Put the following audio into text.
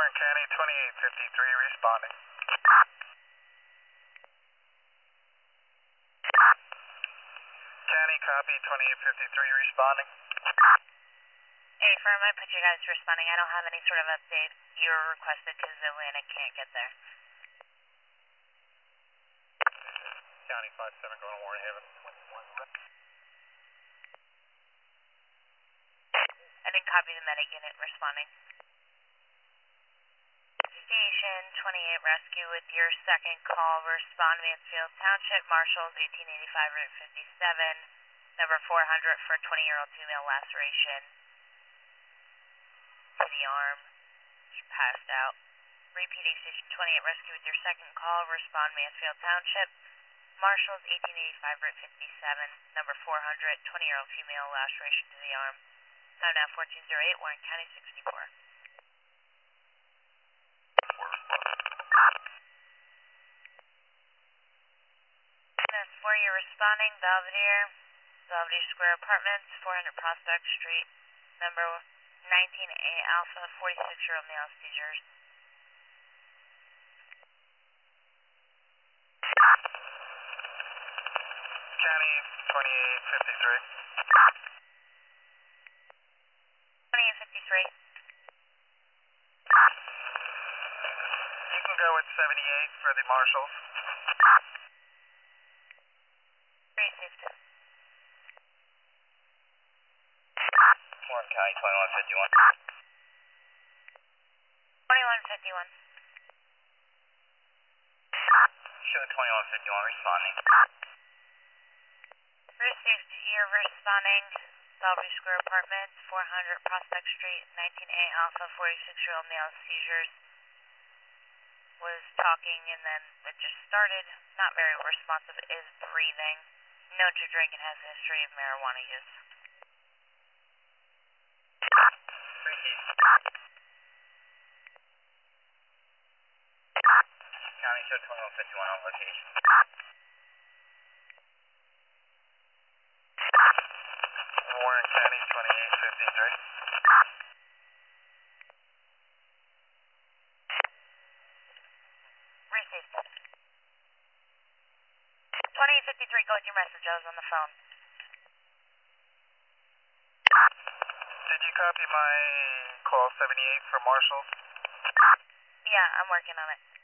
Warren County 2853 responding. County copy 2853 responding. Hey, firm, I put you guys responding. I don't have any sort of update. You were requested because Atlanta can't get there. County 57 going to Warren Haven. I didn't copy the medic unit responding. Station 28 Rescue with your second call. Respond Mansfield Township, Marshals 1885 Route 57, number 400 for 20-year-old female laceration to the arm. She passed out. Repeating Station 28 Rescue with your second call. Respond Mansfield Township, Marshals 1885 Route 57, number 400, 20-year-old female laceration to the arm. Time now 1408, Warren County 64. That's where you're responding, Belvedere Square Apartments, 400 Prospect Street, number 19A Alpha, 46-year-old male seizures. County 2853. 2853. You can go with 78 for the Marshals. Received. Warren County 2151. 2151. Show 2151 responding. Received. You're responding. Belvedere Square Apartments, 400 Prospect Street, 19A Alpha, 46-year-old male seizures. Was talking and then it just started. Not very responsive. Is breathing. Known to drink and has a history of marijuana use. County show 2151 on location. Warren County 2853. Received. 2853, go with your message. I was on the phone. Did you copy my call 78 for Marshals? Yeah, I'm working on it.